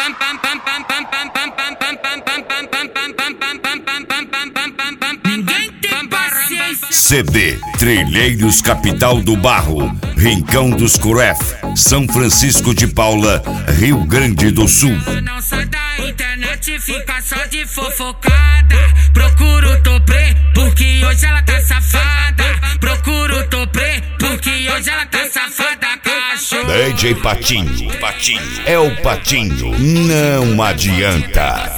CD Trilheiros Capital do Barro, Rincão dos Curef, São Francisco de Paula, Rio Grande do Sul. Não sai da internet, fica só de fofocada. Procuro o Topré, porque hoje ela tá safada. Procuro o Topré, porque hoje ela tá safada, cachorro. DJ Patinho, é o Patinho, não adianta.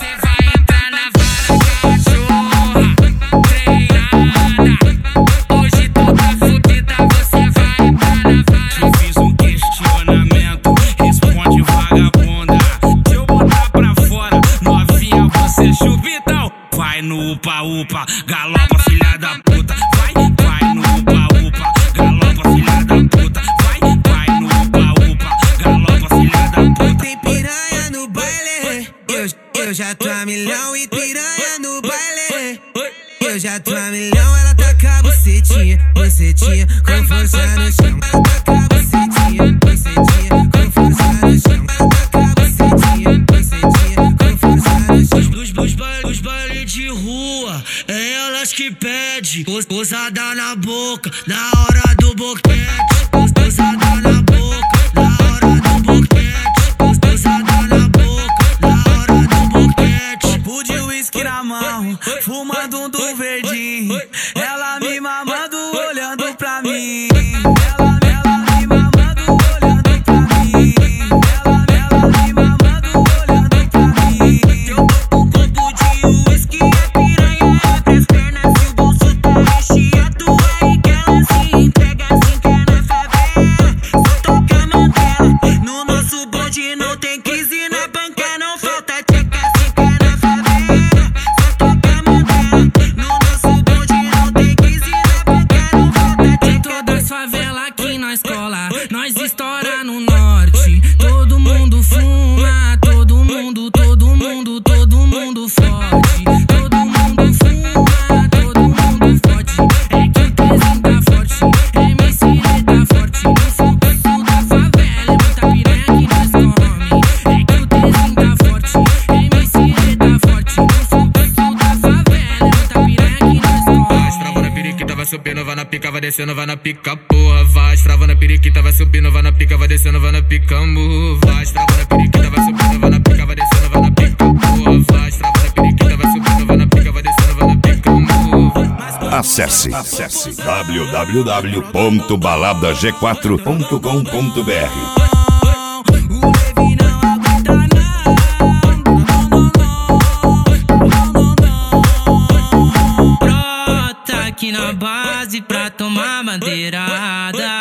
Vai no upa-upa, galopa filha da puta. Vai no upa-upa, galopa filha da puta. Vai no upa-upa, galopa filha da puta. Tem piranha no baile, eu já tô a milhão. E piranha no baile, eu já tô a milhão. Ela taca a bucetinha, bucetinha, com força no chão. Ela taca a bucetinha, bucetinha, com força no chão. Ela taca a bucetinha, bucetinha, com força no chão. Os bailes de rua, é elas que pede. Posada na boca, na hora do boquete. Posada na boca, na hora do boquete. Posada na boca, na hora do boquete. Copo de uísque na mão, fumando um do verdinho. Ela me mamando, olhando pra mim. Ela me mamando, olhando pra mim. Ela me mamando, olhando pra mim. Eu tô com copo de uísque, a piranha é três pernas. Se o bolso tá recheado, aí que ela se entrega assim que é na favela. Só toca a mão dela, no nosso bonde não tem crise. Na banca não falta tcheca assim que é na favela. Só toca a mão dela, no nosso bonde não tem crise. Na banca não falta tcheca. Todas as favelas aqui na escola, nós estoura no norte. Todo mundo fuma, todo mundo forte. Todo mundo fuma, todo mundo forte. É que o Tezinho tá forte, MC tá forte. No fluxo da favela, é muita piranha que nós come. É que o Tezinho tá forte, MC tá forte. No fluxo da favela, é muita piranha que nós come. Vai estravando a periquita, vai subindo, vai na pica, vai descendo, vai na pica, porra. Vai estravando a periquita, vai subindo, vai na pica, vai descendo, vai na pica, amor. Vai estravando a periquita, vai subindo, vai na pica, vai descendo, vai na pica, porra. Vai estravando a periquita, vai subindo, vai na pica, vai descendo, vai na pica, amor. Acesse www.baladag4.com.br. O baby não aguenta não. Brota aqui na base pra tomar bandeirada.